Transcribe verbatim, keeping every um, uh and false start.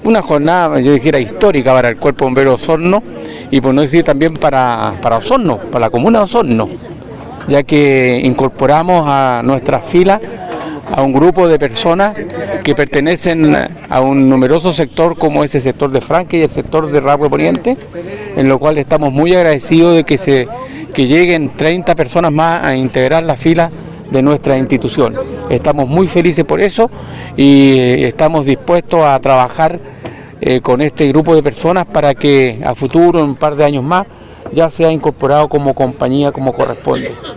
una jornada, yo dijera, histórica para el Cuerpo de Bomberos de Osorno y por no decir también para, para Osorno, para la comuna de Osorno, ya que incorporamos a nuestras filas a un grupo de personas que pertenecen a un numeroso sector como es el sector de Franque y el sector de Rapue Poniente, en lo cual estamos muy agradecidos de que, se, que lleguen treinta personas más a integrar la fila de nuestra institución. Estamos muy felices por eso y estamos dispuestos a trabajar eh, con este grupo de personas para que a futuro, en un par de años más, ya sea incorporado como compañía como corresponde.